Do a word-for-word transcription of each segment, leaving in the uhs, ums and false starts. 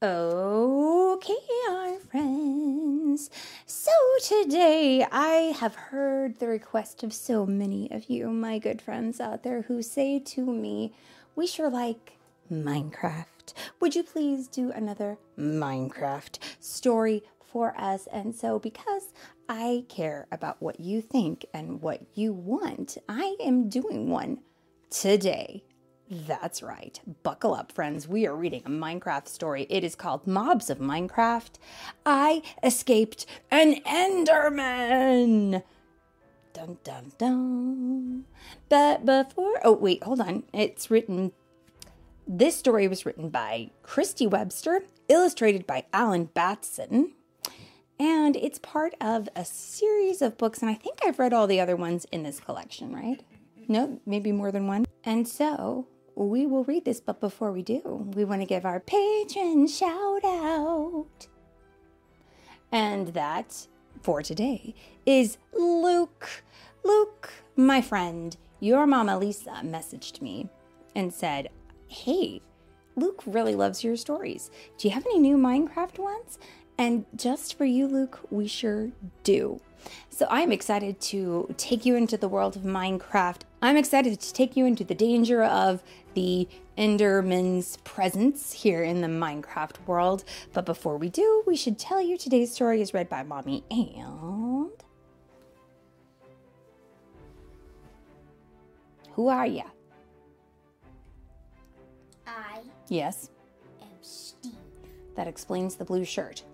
Okay, our friends. So today I have heard the request of so many of you, my good friends out there, who say to me, we sure like Minecraft. Would you please do another Minecraft story for us? And so because I care about what you think and what you want, I am doing one today. That's right. Buckle up, friends. We are reading a Minecraft story. It is called Mobs of Minecraft. I escaped an Enderman. Dun, dun, dun. But before... Oh, wait, hold on. It's written... This story was written by Christy Webster, illustrated by Alan Batson. And it's part of a series of books. And I think I've read all the other ones in this collection, right? No, maybe more than one. And so... we will read this, but before we do, we want to give our patron shout out. And that, for today, is Luke. Luke, my friend, your mama Lisa messaged me and said, hey, Luke really loves your stories. Do you have any new Minecraft ones? And just for you, Luke, we sure do. So I'm excited to take you into the world of Minecraft. I'm excited to take you into the danger of the Enderman's presence here in the Minecraft world. But before we do, we should tell you today's story is read by Mommy and... Who are ya? I Yes, am Steve. that explains the blue shirt.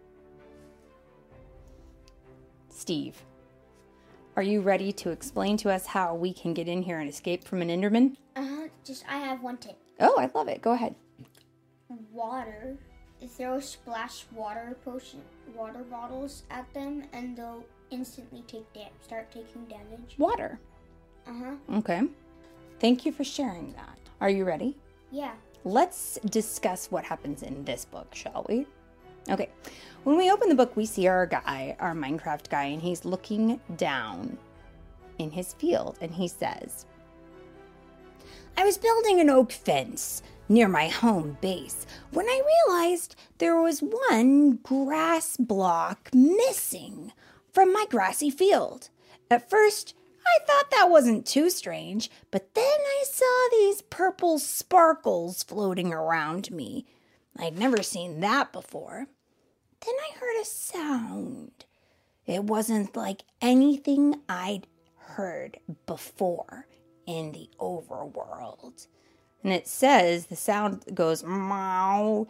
Steve, are you ready to explain to us how we can get in here and escape from an Enderman? Uh-huh, just I have one tip. Oh, I love it. Go ahead. Water. Throw splash water potion, water bottles at them, and they'll instantly take da- start taking damage. Water. Uh-huh. Okay. Thank you for sharing that. Are you ready? Yeah. Let's discuss what happens in this book, shall we? Okay. When we open the book, we see our guy, our Minecraft guy, and he's looking down in his field, and he says, I was building an oak fence near my home base when I realized there was one grass block missing from my grassy field. At first, I thought that wasn't too strange, but then I saw these purple sparkles floating around me. I'd never seen that before. Then I heard a sound. It wasn't like anything I'd heard before in the overworld. And it says the sound goes meow,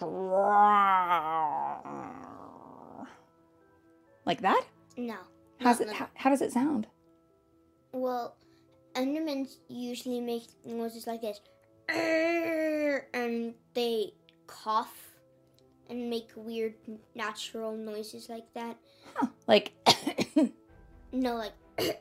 growl. Like that? No. How's not it, like- how, how does it sound? Well, Endermans usually make noises like this. And they cough and make weird natural noises like that. Huh. Like, No, like,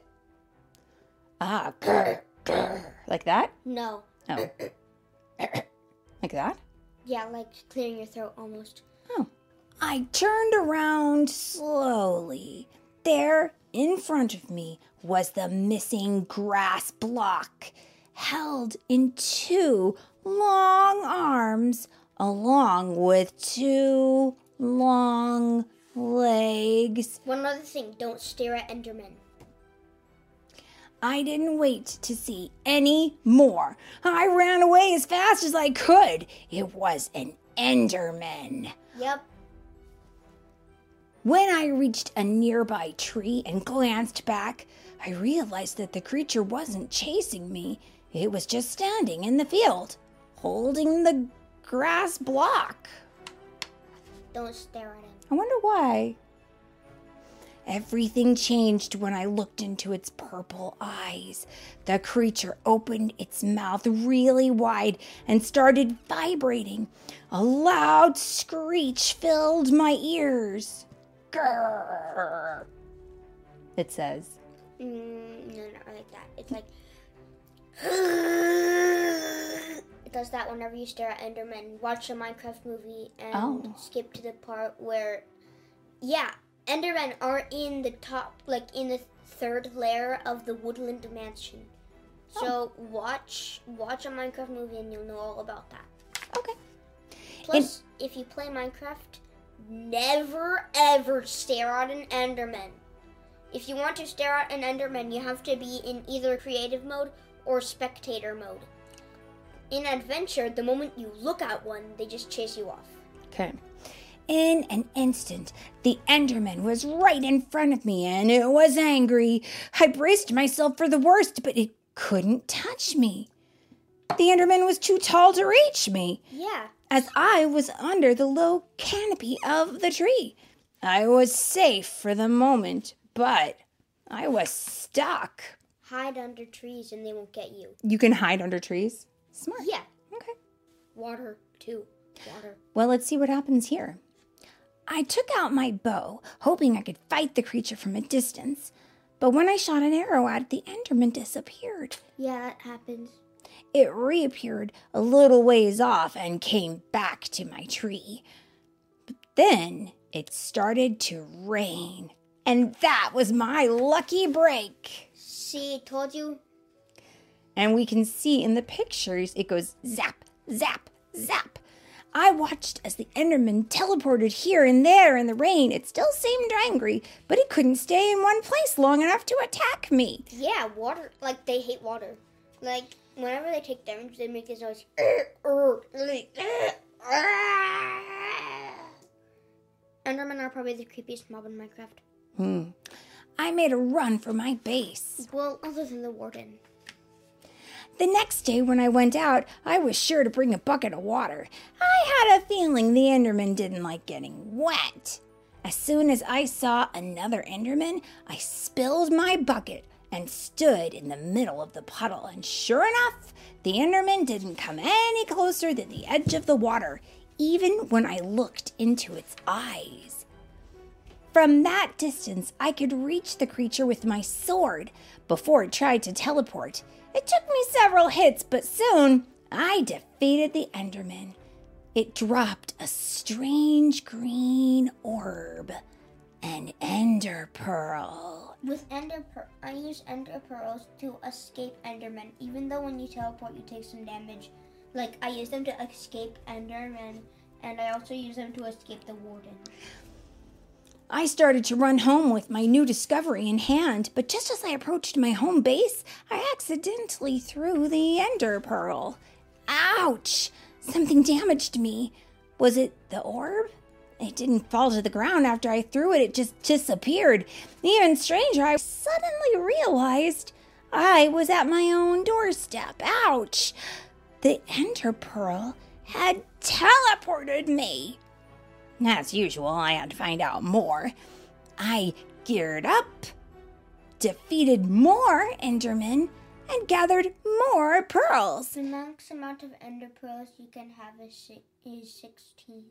ah, grr, grr. Like that? no. Oh. Like that? Yeah, like clearing your throat almost. Oh. I turned around slowly. There, in front of me, was the missing grass block, held in two long arms, along with two long legs. One other thing, don't stare at Enderman. I didn't wait to see any more. I ran away as fast as I could. It was an Enderman. Yep. When I reached a nearby tree and glanced back, I realized that the creature wasn't chasing me. It was just standing in the field, holding the grass block. Don't stare at him. I wonder why. Everything changed when I looked into its purple eyes. The creature opened its mouth really wide and started vibrating. A loud screech filled my ears. Grrr, it says. Mm, no, not like that. It's like... It does that whenever you stare at Enderman. Watch a Minecraft movie and Oh. skip to the part where... Yeah, Endermen are in the top, like in the third layer of the Woodland Mansion. So watch watch a Minecraft movie and you'll know all about that. Okay. Plus, and, if you play Minecraft, never ever stare at an Enderman. If you want to stare at an Enderman, you have to be in either creative mode or spectator mode. In adventure, the moment you look at one, they just chase you off. Okay. In an instant, the Enderman was right in front of me, and it was angry. I braced myself for the worst, but it couldn't touch me. The Enderman was too tall to reach me. Yeah. As I was under the low canopy of the tree. I was safe for the moment, but I was stuck. Hide under trees and they won't get you. You can hide under trees? Smart. Yeah. Okay. Water, too. Water. Well, let's see what happens here. I took out my bow, hoping I could fight the creature from a distance. But when I shot an arrow at it, the Enderman disappeared. Yeah, that happens. It reappeared a little ways off and came back to my tree. But then it started to rain. And that was my lucky break. See, told you. And we can see in the pictures, it goes zap, zap, zap. I watched as the Enderman teleported here and there in the rain. It still seemed angry, but it couldn't stay in one place long enough to attack me. Yeah, water, like they hate water. Like, whenever they take damage, they make this noise. Endermen are probably the creepiest mob in Minecraft. Hmm. I made a run for my base. Well, other than the warden. The next day when I went out, I was sure to bring a bucket of water. I had a feeling the Enderman didn't like getting wet. As soon as I saw another Enderman, I spilled my bucket and stood in the middle of the puddle. And sure enough, the Enderman didn't come any closer than the edge of the water, even when I looked into its eyes. From that distance, I could reach the creature with my sword before it tried to teleport. It took me several hits, but soon I defeated the Enderman. It dropped a strange green orb, an ender pearl. With ender per- I use ender pearls to escape Endermen, even though when you teleport you take some damage. Like, I use them to escape Endermen, and I also use them to escape the warden. I started to run home with my new discovery in hand, but just as I approached my home base, I accidentally threw the ender pearl. Ouch! Something damaged me. Was it the orb? It didn't fall to the ground after I threw it, it just disappeared. Even stranger, I suddenly realized I was at my own doorstep. Ouch! The ender pearl had teleported me. As usual, I had to find out more. I geared up, defeated more Endermen, and gathered more pearls. The max amount of ender pearls you can have is, si- is sixteen.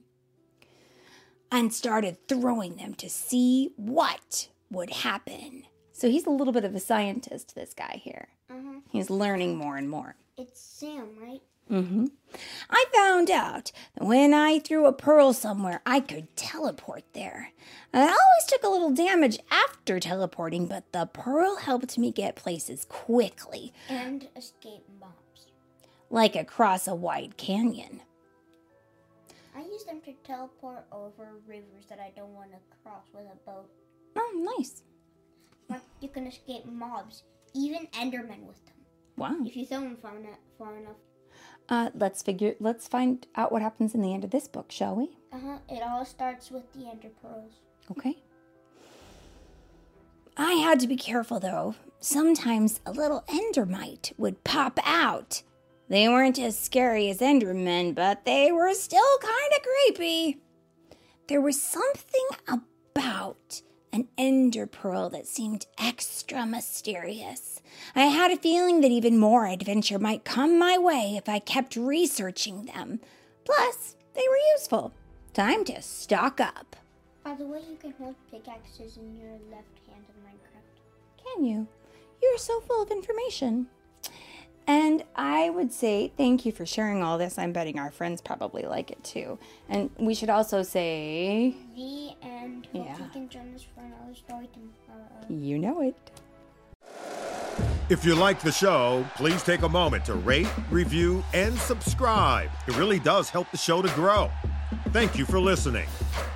And started throwing them to see what would happen. So he's a little bit of a scientist, this guy here. Uh-huh. He's learning more and more. It's Sam, right? Mm-hmm. I found out that when I threw a pearl somewhere, I could teleport there. I always took a little damage after teleporting, but the pearl helped me get places quickly. And escape mobs. Like across a wide canyon. I use them to teleport over rivers that I don't want to cross with a boat. Oh, nice. Like, you can escape mobs, even Endermen with them. Wow. If you throw them far enough. Far enough. Uh, let's figure. Let's find out what happens in the end of this book, shall we? Uh-huh. It all starts with the ender pearls. Okay. I had to be careful, though. Sometimes a little endermite would pop out. They weren't as scary as endermen, but they were still kind of creepy. There was something about an ender pearl that seemed extra mysterious. I had a feeling that even more adventure might come my way if I kept researching them. Plus, they were useful. Time to stock up. By the way, you can hold pickaxes in your left hand in Minecraft. Can you? You're so full of information. And I would say thank you for sharing all this. I'm betting our friends probably like it too. And we should also say... The end. Hope Yeah. you can join us for another story tomorrow. You know it. If you like the show, please take a moment to rate, review, and subscribe. It really does help the show to grow. Thank you for listening.